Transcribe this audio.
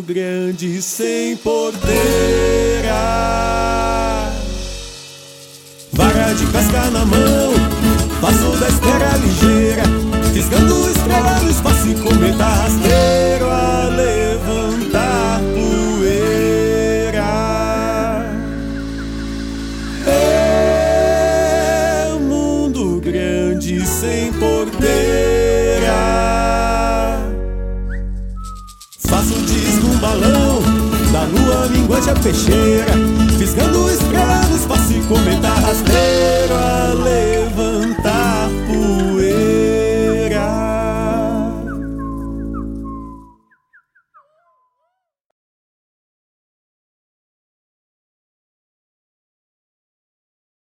grande sem porteira, vara de casca na mão, passo da espera ligeira, fisgando estrela no espaço e cometa rasteiro a levantar poeira. É um mundo grande sem porteira. Faço disco um balão, da lua minguante a peixeira, fisgando estrela no espaço e cometa rasteiro a levantar.